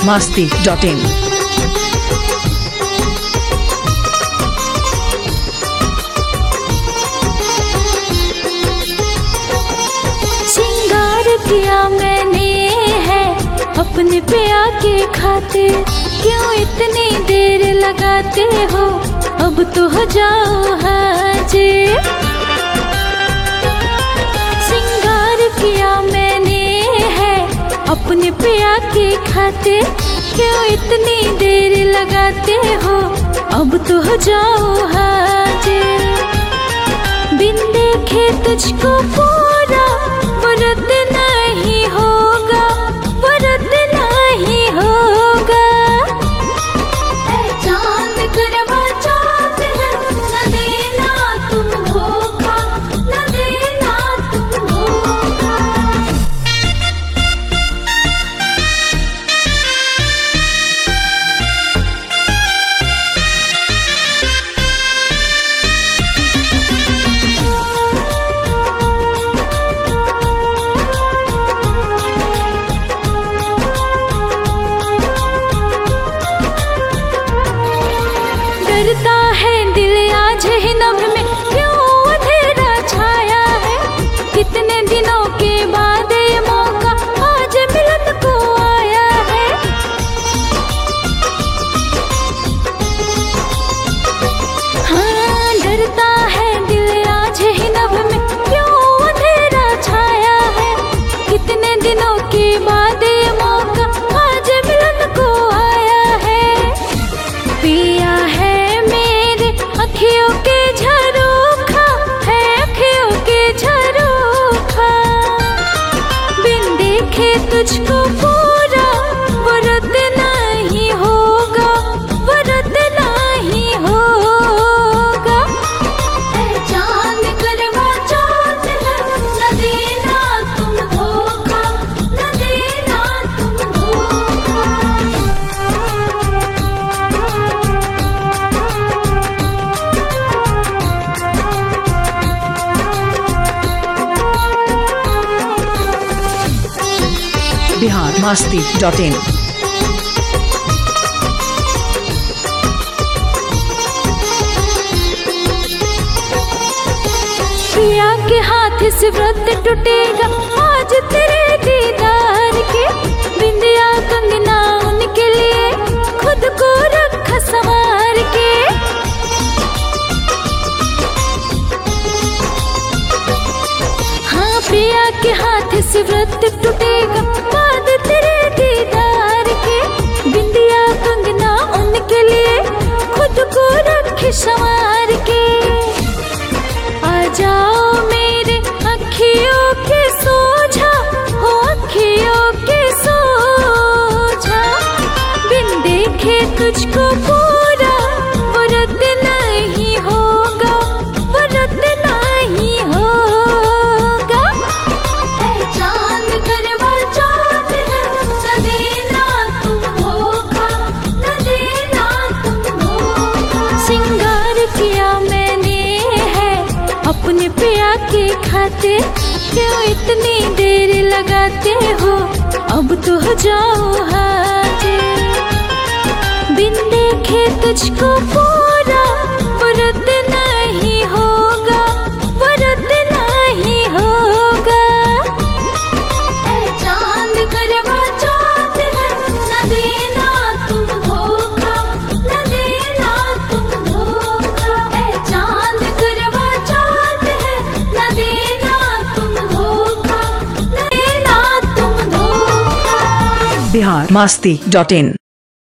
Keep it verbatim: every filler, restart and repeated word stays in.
Masti dot इन। श्रृंगार किया मैंने है अपने पिया के खातिर, क्यों इतनी देर लगाते हो, अब तो हो जाओ हाजिर। श्रृंगार किया मैंने है अपने पिया के खातिर, क्यों इतनी देर लगाते हो, अब तो हो जाओ हाजिर। बिन देखे तुझको पूरा व्रत नहीं होगा, व्रत नहीं होगा। चांद करवा चौथ है, न देना तुम धोखा, न देना तुम धोखा। डरता है दिल आज ही नभ में, क्यों अंधेरा छाया है। कितने दिनों के बाद ये मौका आज मिलन को आया है। हाँ डरता है दिल आज ही नभ में, क्यों अंधेरा छाया है। कितने दिनों के बाद ये मौका आज मिलन को आया है। पिया है अखियों के झरोखा है, अखियों के झरोखा। बिन देखे तुझको पूरा व्रत नहीं होगा, व्रत नहीं होगा। चांद करवा चौथ है, न देना तुम धोखा, न देना तुम धोखा। Bihar Masti dot in. पिया के हाथ से व्रत टूटेगा आज तेरे दीदार के। बिंदिया कंगना उनके लिए खुद को रख संवार के। हाँ पिया के हाथ से व्रत टूटेगा बाद तेरे दीदार के। बिंदिया कंगना उनके लिए खुद को रख संवार के। आ जाओ मेरे अखियों के सोझा, हो अखियों के सोझा। बिन देखे तुझको पूरा व्रत नहीं होगा, व्रत नहीं होगा। चांद करवा चौथ है, न देना तुम धोखा, न देना तुम धोखा। श्रृंगार किया मैंने है अपने पिया के खातिर, क्यों इतनी देर लगाते हो, अब तो हो जाओ हाजिर। बिन देखे तुझको पूरा व्रत नहीं होगा, व्रत नहीं होगा। चांद करवा चौथ है, न देना तुम धोखा, न देना तुम धोखा। चांद करवा चौथ है, न देना तुम धोखा, न देना तुम धोखा। बिहार मास्ती डॉट इन।